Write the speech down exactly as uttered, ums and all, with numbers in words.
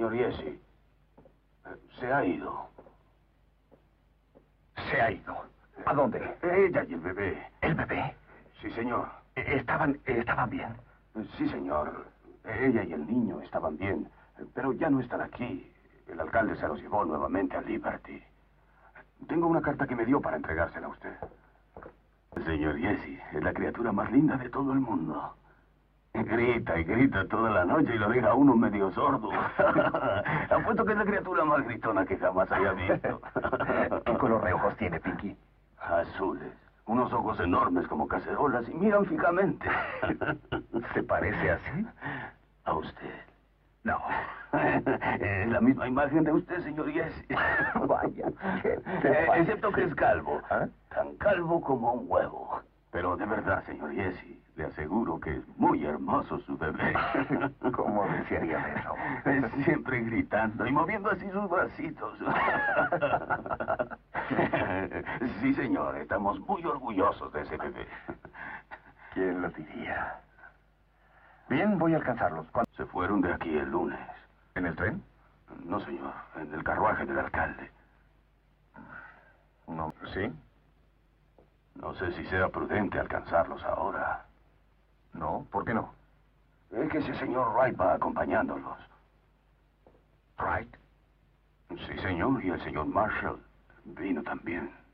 señor Jesse. Se ha ido. Se ha ido. ¿A dónde? Ella y el bebé. ¿El bebé? Sí, señor. ¿Estaban, estaban bien? Sí, señor. Ella y el niño estaban bien, pero ya no están aquí. El alcalde se los llevó nuevamente a Liberty. Tengo una carta que me dio para entregársela a usted. Señor Jesse, es la criatura más linda de todo el mundo. Grita y grita toda la noche y lo deja a uno medio sordo. Apuesto que es la criatura más gritona que jamás haya visto. ¿Qué color de ojos tiene, Pinky? Azules. Unos ojos enormes como cacerolas y miran fijamente. ¿Se parece así? ¿A usted? No. Es la misma imagen de usted, señor Jesse. Vaya. ¿Qué te Eh, pasa? excepto que es calvo. ¿Ah? Tan calvo como un huevo. Pero de verdad, señor Jesse, le aseguro que es muy hermoso su bebé. ¿Cómo desearía eso? Es siempre gritando y moviendo así sus bracitos. Sí, señor, estamos muy orgullosos de ese bebé. ¿Quién lo diría? Bien, voy a alcanzarlos. ¿Cuándo? Se fueron de aquí el lunes. ¿En el tren? No, señor, en el carruaje del alcalde. No. ¿Sí? No sé si sea prudente alcanzarlos ahora. No, ¿por qué no? Es que ese señor Wright va acompañándolos. Right. Sí, señor, y el señor Marshall vino también.